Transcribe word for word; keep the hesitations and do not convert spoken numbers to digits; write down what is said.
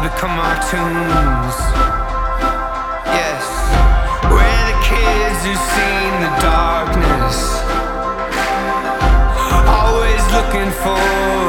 become our tunes. Yes, we're the kids who've seen the darkness, always looking for